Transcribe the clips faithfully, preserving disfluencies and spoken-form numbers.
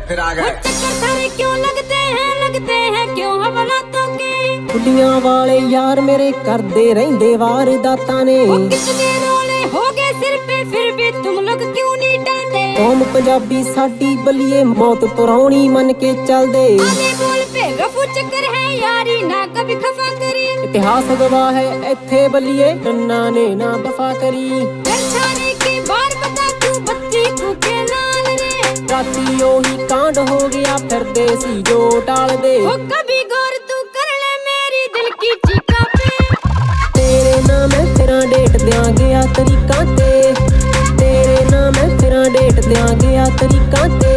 फिर आ गए। चक्कर सारे क्यों लगते हैं लगते हैं क्यों हवालातों के। कुड़ियां वाले यार मेरे करदे रहिंदे वारदातां ने। कितने रोले हो गए सिर पे फिर भी तुम लोग क्यों नहीं डरते। कौम पंजाबी साडी बलिए मौत पुरानी मन के चलदे। आले बोल पे रफू चक्कर है यारी ना कभी खफा करी। इतिहास गवाह है इत्थे बलिए नन्ना ने ना वफा करी। छाने की बार बता तू बत्ती फूके लाल रे। राती ओही कांड हो गया फिर देसी जो टाल दे। ओ कभी गौर तू कर ले मेरी दिल की चीका पे। तेरे नाम मैं फिरा डेट देंगे आ तरीका ते। तेरे नाम मैं फिरा डेट देंगे आ तरीका ते।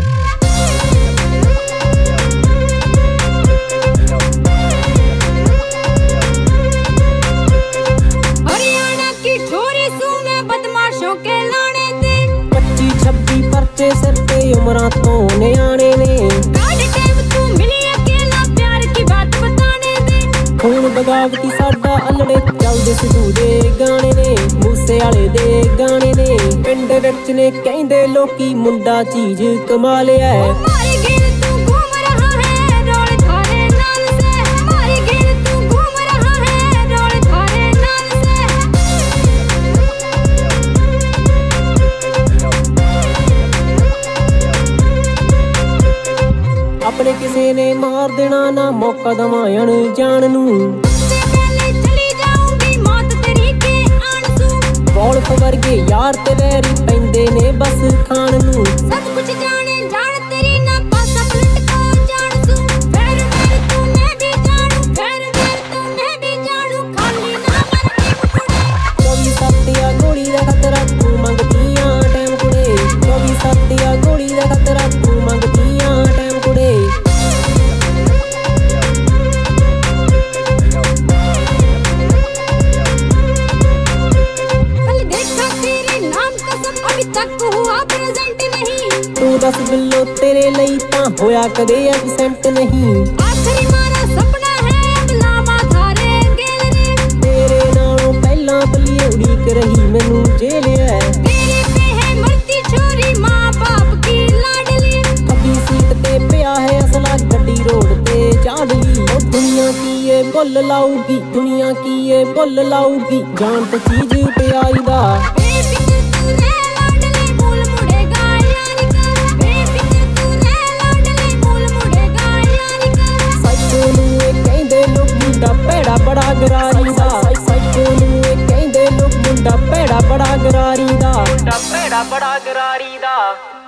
हरियाणा की छोरी सू मैं बदमाशों के लाने दे। पच्ची छब्बी परचे सिर पे उमरा तो न्याणे ने। काट टाइम तू मिली अकेला प्यार की बात बताने दे। खून बगावती साडा अलड़े चलदे सिद्धू दे गाने ने। मूसे वाले दे गाने ने। पिंड विच ने कहंदे लोकी मुंडा चीज कमा लिया है। हमारी गिर तू घूम रहा है रोल थारे नाल से। हमारी गिर तू घूम रहा है रोल थारे नाल से। अपने किसे ने मार देना ना मौका दवायण जान नू। उससे पहले चली जाऊंगी मौत तेरी के आंसू। वोल्फ वर्गे यार ते वैरी पैंदे ने बस खान नू। सब कुछ जाने जान तेरी ना पासा पलट को जान सू। फिर फिर तू मैं भी जानू फिर फिर तू मैं भी जानू खाली ना मर एक कुड़े। चौबी सत्तिया गोली दा खतरा तू मंगदियां टाइम कुड़े। चौबी सत्तिया गोली दा खतरा तू मंगदियां टाइम कुड़े। कल देखा तेरे नाम कसम अभी तक हुआ प्रेजेंट नहीं। तू दस बिल्लो तेरे ਲਈ ਤਾਂ ਹੋਇਆ ਕਦੇ ਐਬਸੈਂਟ नहीं। आखिरी मारा सपना है अब लावा थारे गेल रे। तेरे नालों ਪਹਿਲਾਂ ਬਲੀਏ ਉਡੀਕ ਰਹੀ ਮੈਨੂੰ ਜੇਲ੍ਹ ਹੈ। तेरे पे है मरती छोरी माँ बाप की लाडली। कभी सीट ते पिया है असला गड्डी रोड ते चाड़ ली। ओ दुनिया की ये मुੱਲ ਲਾਊਗੀ दुनिया की ये मुੱਲ ਲਾਊਗੀ जान तो चीज ਪਿਆਈ ਦਾ। बेफिक्र तू रह लाडली मूल मुड़ेगा यानी कर। बेफिक्र तू रह लाडली मूल मुड़ेगा यानी कर। ਸਾਈਕੋ ਨੂੰ ਇਹ ਕਹਿੰਦੇ ਲੋਕ ਮੁੰਡਾ ਭੈੜਾ ਬੜਾ ਗਰਾਰੀ ਦਾ। ਸਾਈਕੋ ਨੂੰ ਇਹ ਕਹਿੰਦੇ ਲੋਕ ਮੁੰਡਾ ਭੈੜਾ ਬੜਾ ਗਰਾਰੀ ਦਾ। ਮੁੰਡਾ ਭੈੜਾ ਬੜਾ ਗਰਾਰੀ ਦਾ।